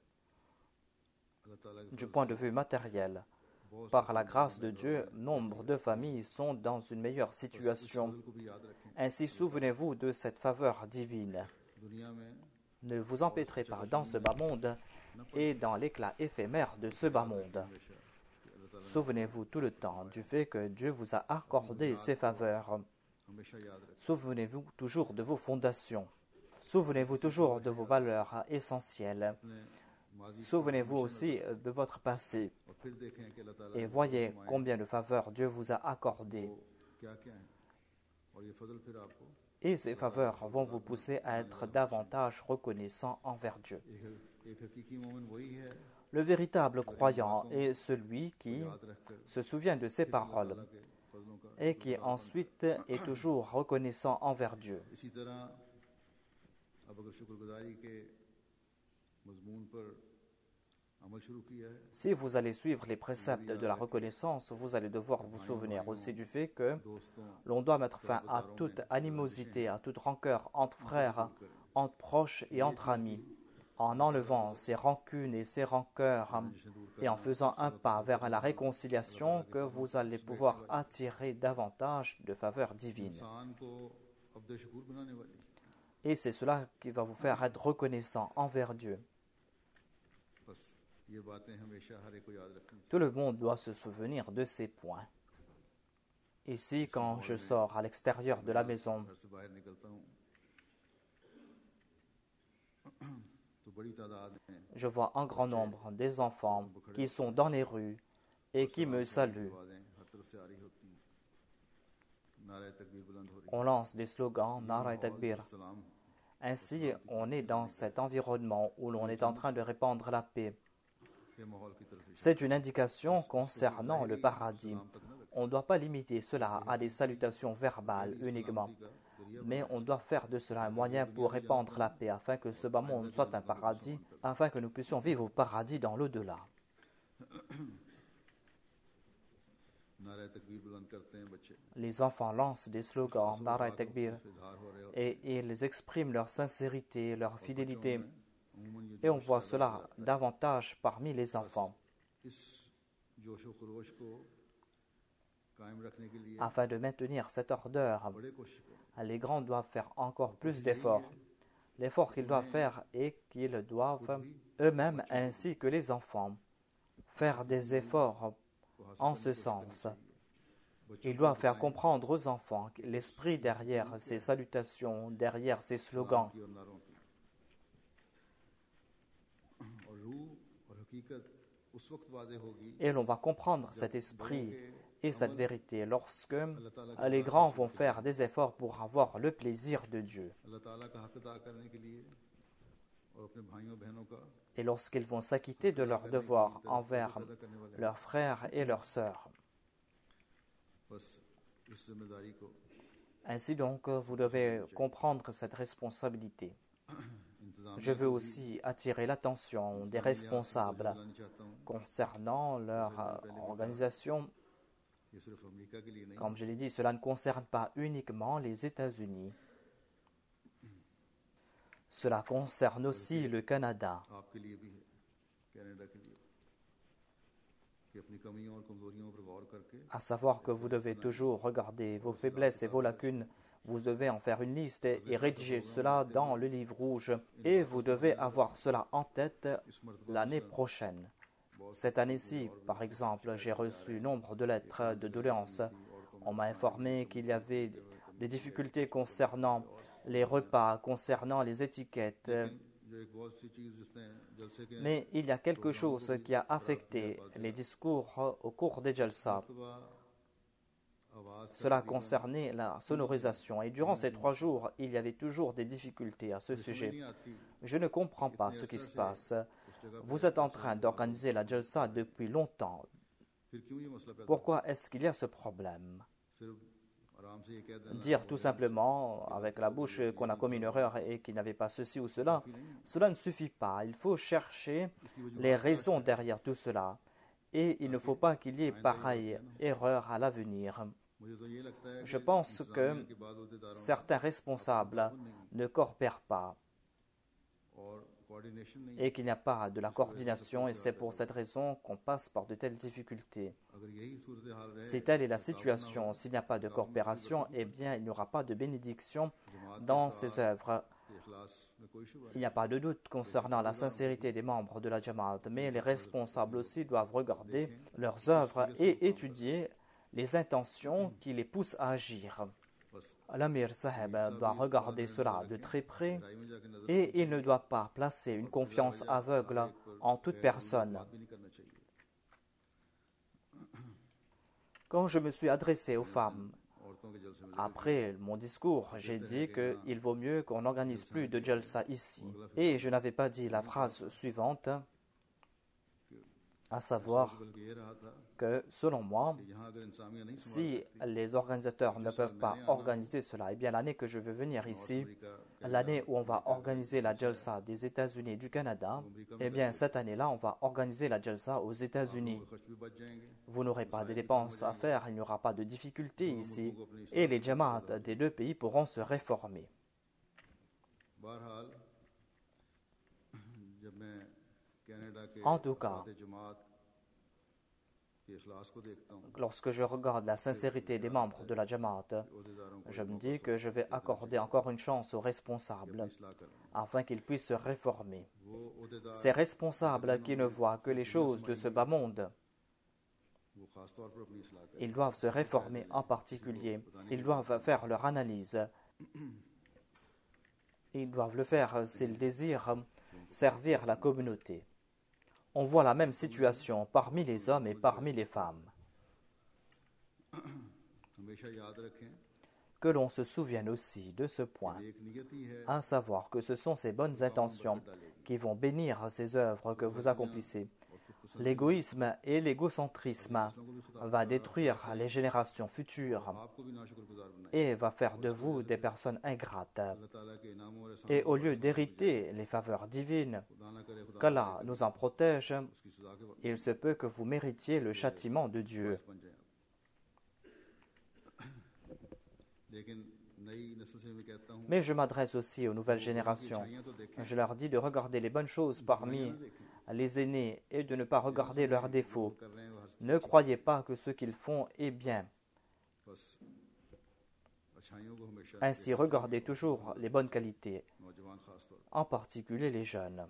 du point de vue matériel, par la grâce de Dieu, nombre de familles sont dans une meilleure situation. Ainsi, souvenez-vous de cette faveur divine. Ne vous empêtrez pas dans ce bas monde et dans l'éclat éphémère de ce bas monde. Souvenez-vous tout le temps du fait que Dieu vous a accordé ces faveurs. Souvenez-vous toujours de vos fondations. Souvenez-vous toujours de vos valeurs essentielles. Souvenez-vous aussi de votre passé. Et voyez combien de faveurs Dieu vous a accordées. Et ces faveurs vont vous pousser à être davantage reconnaissant envers Dieu. Le véritable croyant est celui qui se souvient de ses paroles et qui ensuite est toujours reconnaissant envers Dieu. Si vous allez suivre les préceptes de la reconnaissance, vous allez devoir vous souvenir aussi du fait que l'on doit mettre fin à toute animosité, à toute rancœur entre frères entre proches et entre amis, en enlevant ses rancunes et ses rancœurs et en faisant un pas vers la réconciliation que vous allez pouvoir attirer davantage de faveurs divines. Et c'est cela qui va vous faire être reconnaissant envers Dieu. Tout le monde doit se souvenir de ces points. Ici, quand je sors à l'extérieur de la maison, je vois un grand nombre des enfants qui sont dans les rues et qui me saluent. On lance des slogans, Nara Takbir. Ainsi, on est dans cet environnement où l'on est en train de répandre la paix. C'est une indication concernant le paradis. On ne doit pas limiter cela à des salutations verbales uniquement, mais on doit faire de cela un moyen pour répandre la paix, afin que ce bas monde soit un paradis, afin que nous puissions vivre au paradis dans l'au-delà. Les enfants lancent des slogans, Nara Takbir, et ils expriment leur sincérité, leur fidélité. Et on voit cela davantage parmi les enfants. Afin de maintenir cette ardeur, les grands doivent faire encore plus d'efforts. L'effort qu'ils doivent faire est qu'ils doivent eux-mêmes, ainsi que les enfants, faire des efforts en ce sens. Ils doivent faire comprendre aux enfants l'esprit derrière ces salutations, derrière ces slogans. Et l'on va comprendre cet esprit et cette vérité lorsque les grands vont faire des efforts pour avoir le plaisir de Dieu. Et lorsqu'ils vont s'acquitter de leurs devoirs envers leurs frères et leurs sœurs. Ainsi donc, vous devez comprendre cette responsabilité. Je veux aussi attirer l'attention des responsables concernant leur organisation. Comme je l'ai dit, cela ne concerne pas uniquement les États-Unis. Cela concerne aussi le Canada. À savoir que vous devez toujours regarder vos faiblesses et vos lacunes. Vous devez en faire une liste et rédiger cela dans le livre rouge. Et vous devez avoir cela en tête l'année prochaine. Cette année-ci, par exemple, j'ai reçu nombre de lettres de doléances. On m'a informé qu'il y avait des difficultés concernant les repas, concernant les étiquettes. Mais il y a quelque chose qui a affecté les discours au cours des Jalsa. Cela concernait la sonorisation. Et durant ces 3 jours, il y avait toujours des difficultés à ce sujet. Je ne comprends pas ce qui se passe. Vous êtes en train d'organiser la Jalsa depuis longtemps. Pourquoi est-ce qu'il y a ce problème? Dire tout simplement avec la bouche qu'on a commis une erreur et qu'il n'y avait pas ceci ou cela, cela ne suffit pas. Il faut chercher les raisons derrière tout cela. Et il ne faut pas qu'il y ait pareille erreur à l'avenir. Je pense que certains responsables ne coopèrent pas et qu'il n'y a pas de la coordination, et c'est pour cette raison qu'on passe par de telles difficultés. Si telle est la situation, s'il n'y a pas de coopération, eh bien il n'y aura pas de bénédiction dans ces œuvres. Il n'y a pas de doute concernant la sincérité des membres de la Jamaat, mais les responsables aussi doivent regarder leurs œuvres et étudier les intentions qui les poussent à agir. L'Amir Saheb doit regarder cela de très près et il ne doit pas placer une confiance aveugle en toute personne. Quand je me suis adressé aux femmes, après mon discours, j'ai dit qu'il vaut mieux qu'on n'organise plus de Jalsa ici. Et je n'avais pas dit la phrase suivante, à savoir que, selon moi, si les organisateurs ne peuvent pas organiser cela, eh bien l'année que je veux venir ici, l'année où on va organiser la Jalsa des États-Unis et du Canada, eh bien cette année-là, on va organiser la Jalsa aux États-Unis. Vous n'aurez pas de dépenses à faire, il n'y aura pas de difficultés ici, et les Jamaat des 2 pays pourront se réformer. En tout cas, lorsque je regarde la sincérité des membres de la Jamaat, je me dis que je vais accorder encore une chance aux responsables afin qu'ils puissent se réformer. Ces responsables qui ne voient que les choses de ce bas monde, ils doivent se réformer en particulier. Ils doivent faire leur analyse. Ils doivent le faire s'ils désirent servir la communauté. On voit la même situation parmi les hommes et parmi les femmes. Que l'on se souvienne aussi de ce point, à savoir que ce sont ces bonnes intentions qui vont bénir ces œuvres que vous accomplissez. L'égoïsme et l'égocentrisme va détruire les générations futures et va faire de vous des personnes ingrates. Et au lieu d'hériter les faveurs divines, qu'Allah nous en protège, il se peut que vous méritiez le châtiment de Dieu. Mais je m'adresse aussi aux nouvelles générations. Je leur dis de regarder les bonnes choses parmi les aînés et de ne pas regarder leurs défauts. Ne croyez pas que ce qu'ils font est bien. Ainsi, regardez toujours les bonnes qualités, en particulier les jeunes.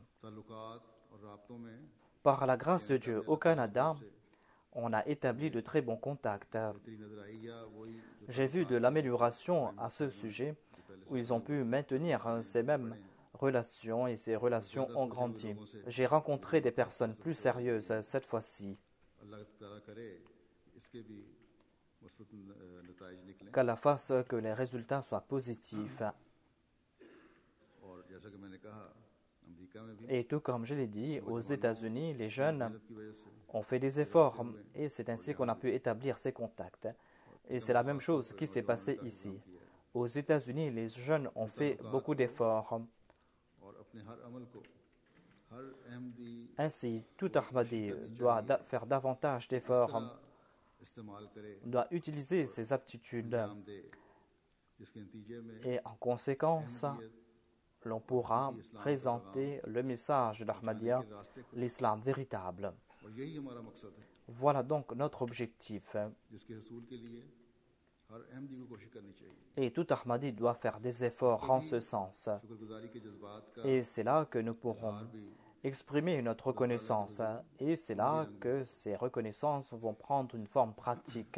Par la grâce de Dieu, au Canada, on a établi de très bons contacts. J'ai vu de l'amélioration à ce sujet, où ils ont pu maintenir ces mêmes relations et ces relations ont grandi. J'ai rencontré des personnes plus sérieuses cette fois-ci. Qu'Allah fasse que les résultats soient positifs. Et tout comme je l'ai dit, aux États-Unis, les jeunes ont fait des efforts et c'est ainsi qu'on a pu établir ces contacts. Et c'est la même chose qui s'est passée ici. Aux États-Unis, les jeunes ont fait beaucoup d'efforts. Ainsi, tout Ahmadi doit faire davantage d'efforts, doit utiliser ses aptitudes et en conséquence, l'on pourra présenter le message d'Ahmadiyya, l'islam véritable. Voilà donc notre objectif. Et tout Ahmadi doit faire des efforts en ce sens. Et c'est là que nous pourrons exprimer notre reconnaissance. Et c'est là que ces reconnaissances vont prendre une forme pratique.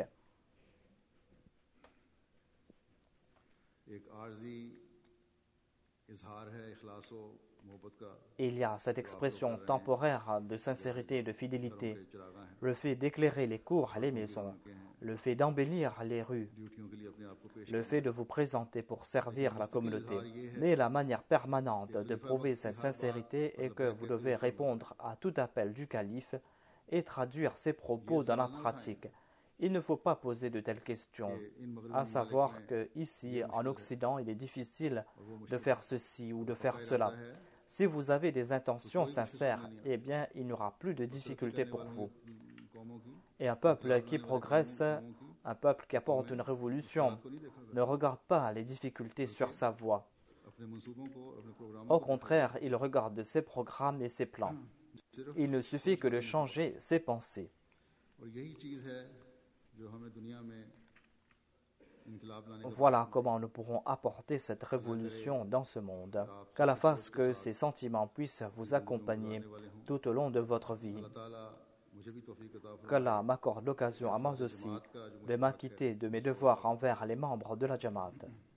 Il y a cette expression temporaire de sincérité et de fidélité, le fait d'éclairer les cours et les maisons, le fait d'embellir les rues, le fait de vous présenter pour servir la communauté. Mais la manière permanente de prouver cette sincérité est que vous devez répondre à tout appel du calife et traduire ses propos dans la pratique. Il ne faut pas poser de telles questions, à savoir qu'ici, en Occident, il est difficile de faire ceci ou de faire cela. Si vous avez des intentions sincères, eh bien, il n'y aura plus de difficultés pour vous. Et un peuple qui progresse, un peuple qui apporte une révolution, ne regarde pas les difficultés sur sa voie. Au contraire, il regarde ses programmes et ses plans. Il ne suffit que de changer ses pensées. Voilà comment nous pourrons apporter cette révolution dans ce monde. Qu'Allah fasse que ces sentiments puissent vous accompagner tout au long de votre vie. Qu'Allah m'accorde l'occasion à moi aussi de m'acquitter de mes devoirs envers les membres de la Jamaat.